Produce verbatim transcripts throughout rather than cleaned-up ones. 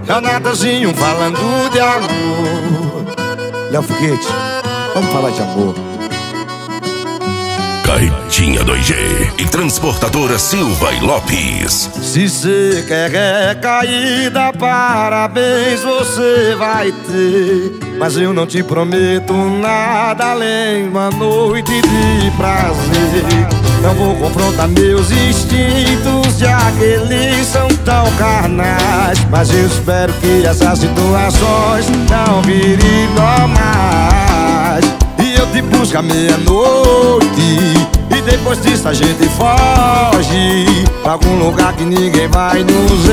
É o Natanzinho falando de amor. Léo Foguete, vamos falar de amor. Caetinha dois G e Transportadora Silva e Lopes. Se cê quer recaída, parabéns você vai ter. Mas eu não te prometo nada além uma noite de prazer. Não vou confrontar meus instintos, já que eles são tão carnais. Mas eu espero que essas situações não virem normais. E eu te busco à meia-noite, e depois disso a gente foge pra algum lugar que ninguém vai nos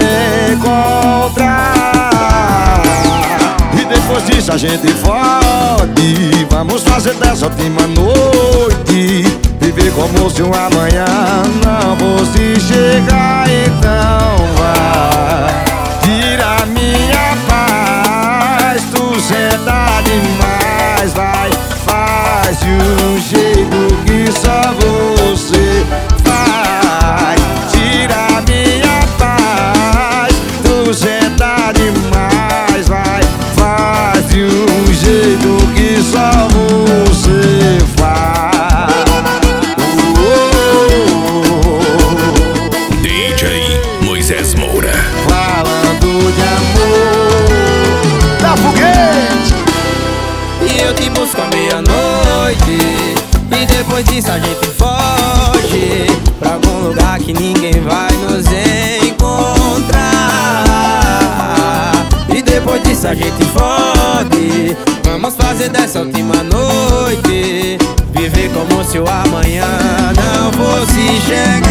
encontrar. E depois disso a gente foge, vamos fazer dessa última noite viver como se um amanhã não fosse chegar. Então vai, tira minha paz, tu senta demais, vai, faz de um jeito que só você faz. Tira minha paz, tu senta demais, vai, faz de um jeito que só você faz. Falando de amor, Léo Foguete. E eu te busco à meia-noite, e depois disso a gente foge pra algum lugar que ninguém vai nos encontrar. E depois disso a gente foge, vamos fazer dessa última noite viver como se o amanhã não fosse chegar.